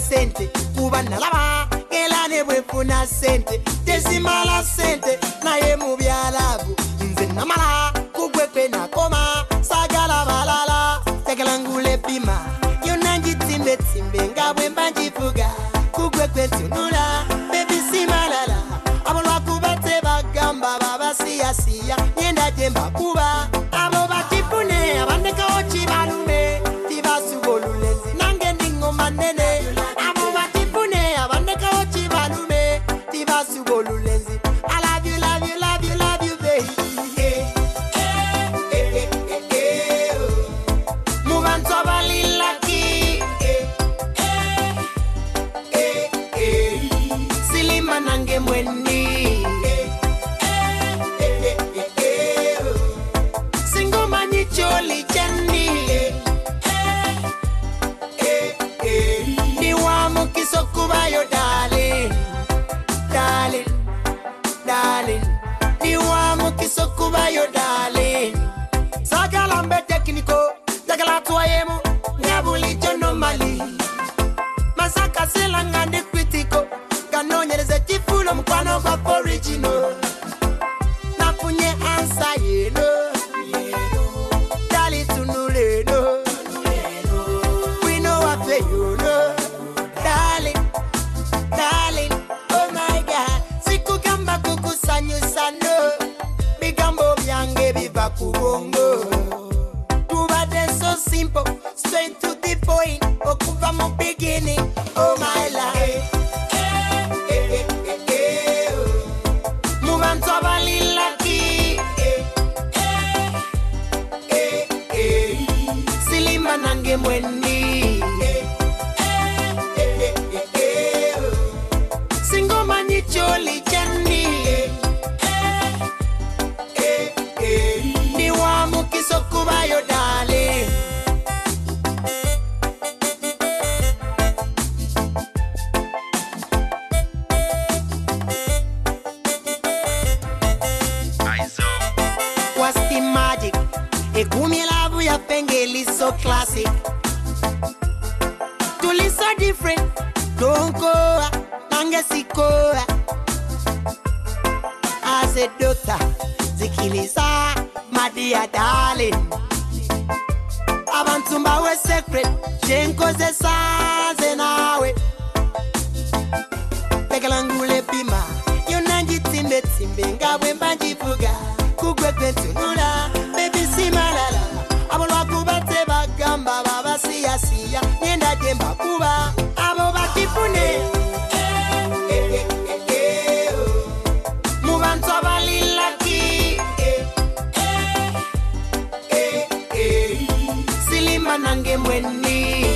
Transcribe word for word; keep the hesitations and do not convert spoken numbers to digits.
sente kuba nalaba elane bwefuna sente tesimala sente naye mu byalabu nze namala kugwekwe nakoma sagala balala tegala ngule pima yonanji timbe timbe ngabwe mbanjifuga kugwekwe tunula baby simalala abolwa kubate bagamba baba siya siya nyenda jemba kuba abo batifune abandeka ochi balume tibasugolulenzi nange ndingo manene abo batifune abandeka ochi balume tibasugolulenzi I love you love you love you love you baby eh eh eh eh eh mubantu abalilaki eh eh eh silima nange mweni Jolly Jenny, eh, eh, eh. Ni wamu kisokuba yo darling, darling, darling. Ni wamu kisokuba yo darling. Sagala mbe tekniko, sagala tuayemu, nyabuli jono mali. Masaka silanga ni kritiko, kano nyereze chifulo mkwano kwa original. Napunye ansa yeno. We know what you know, darling, darling. Oh my God, siku gamba kukusanyu sano, bigambo byange biva kubongo. Tubade so simple, straight to the point. Okuva mo beginning, oh my life. Eh, eh, eh, eh, oh. Mubantu abalilaki. Silima nange mweni eh, eh, eh, eh, singoma ni Jolly Jenny eh, eh, eh, ni wamu kisokuba yo darling. What's the magic? Ekumi labu ya pengeli so classic. Tuli so different. Don't go, nange sikoa. As a doctor, zikiliza, my dear darling. Abantumba we secret, jenko ze sanze nawe. Pegalangule pima, yonanji timbe timbe, ngabwe mbanjifuga. Kugwekwe tunula, baby simalala. Abolwa kubate bagamba baba siya siya nyenda jemba kuba abo batifune eh eh eh eh mubantu abalilaki eh eh eh eh silima nange mweni